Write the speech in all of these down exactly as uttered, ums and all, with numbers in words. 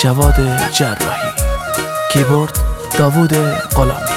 جواد جراحی، کیبورد داوود غلامی.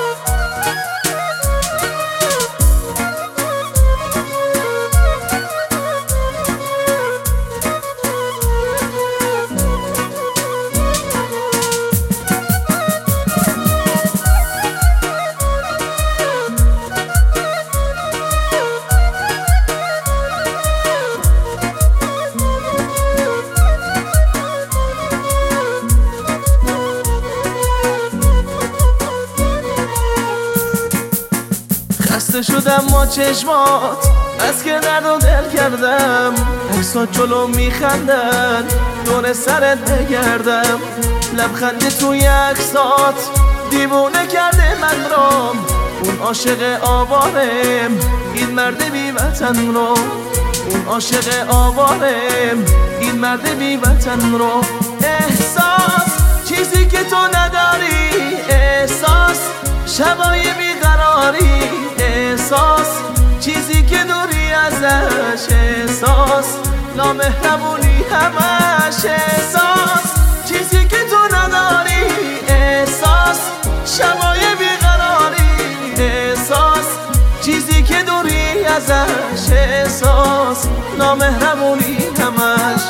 خسته شدم ما چشمات از که درد و دل کردم، عکسات جلو میخندن دور سرت بگردم، لبخند توی عکسات دیوونه کرده من رو، اون عاشق آوارم این مرد بی وطن رو، اون عاشق آوارم این مرد بی وطن رو. احساس چیزی که تو نداری، احساس شبای بیقراری، احساس چیزی که دوری ازش، احساس نامهربونی همش، احساس چیزی که تو نداری، احساس شبای بیقراری، احساس چیزی که دوری ازش، احساس نامهربونی همش.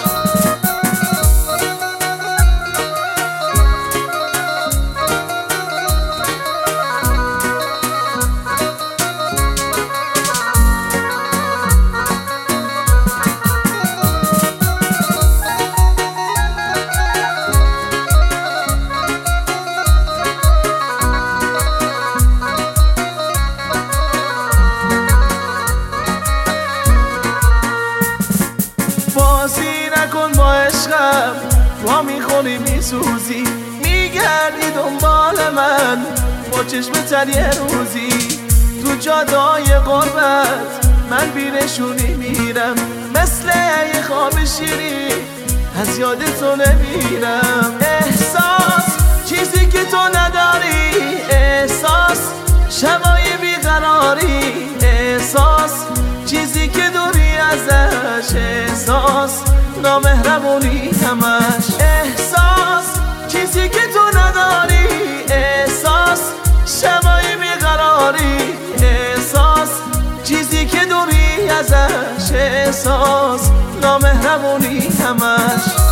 بازی نکن با عشقم، با میخونی میسوزی، میگردی دنبال من با چشم تر یه روزی، تو جادای غربت من بینشونی میرم، مثل یه خواب شیری از یاد تو نمیرم. احساس چیزی که تو نداری، احساس شبای بیقراری، احساس چیزی که دوری ازش، احساس نامهربونی همش، احساس چیزی که تو نداری، احساس شبای بیقراری، احساس چیزی که دوری ازش، احساس نامهربونی همش.